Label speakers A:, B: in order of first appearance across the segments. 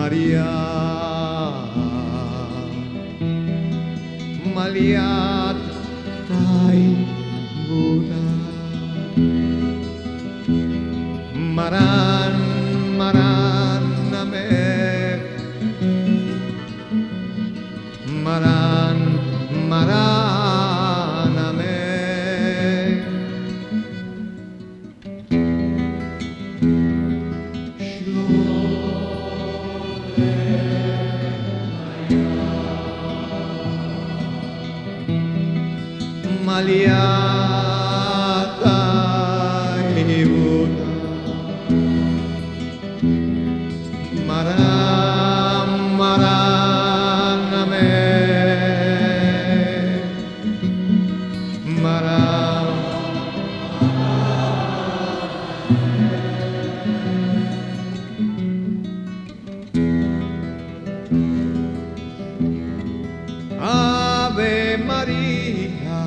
A: Maria, malihat tay Buddha, maran maran namek, maran maran namek. Maliata Buddha, maram maraname, maram Ave Maria,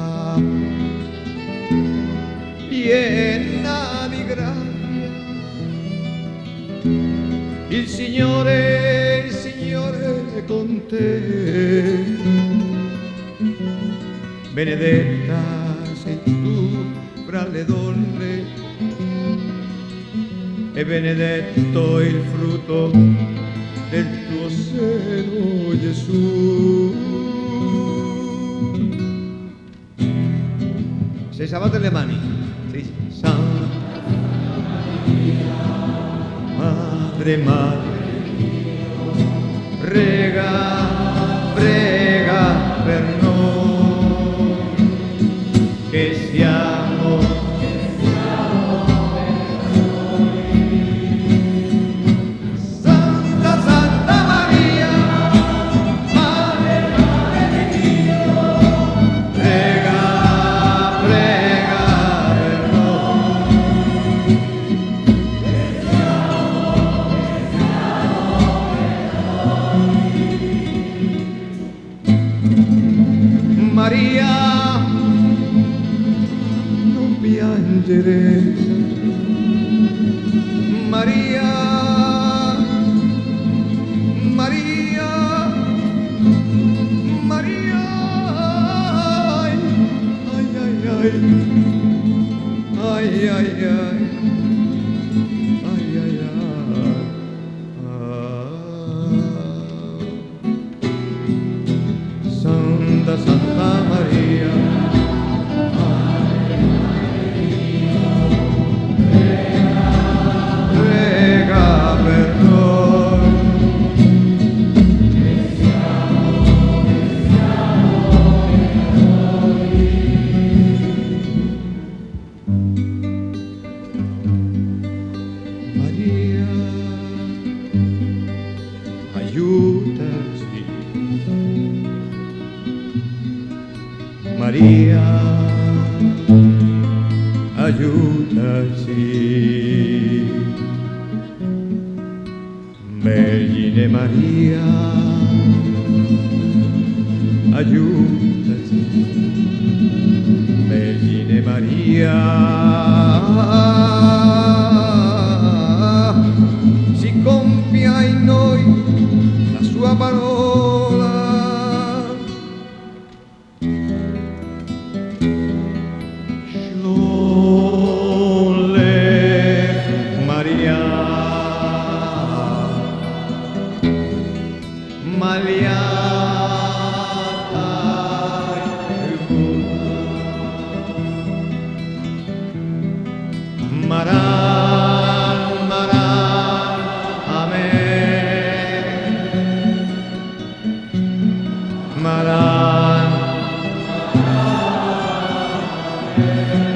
A: piena di grazia, il Signore è con te. Benedetta sei tu fra le donne e benedetto il frutto del tuo seno, Gesù. Se salvate le mani, sì. Santa Madre, Madre, prega, prega per noi che siamo Santa, Santa Maria, Madre, Madre di Dio, prega, prega per noi che siamo Maria, non piangere, Maria, Maria, Maria, ai, ai, ai, ai, ai, ai, ai, ai, Santa, Santa Maria, prega per noi. Maria, aiutaci. Maria, aiutaci. Vergine Maria, aiutaci. Vergine Maria, si compia in noi la sua parola. Maliata Maran, maran, amen. Maran, maran, amen.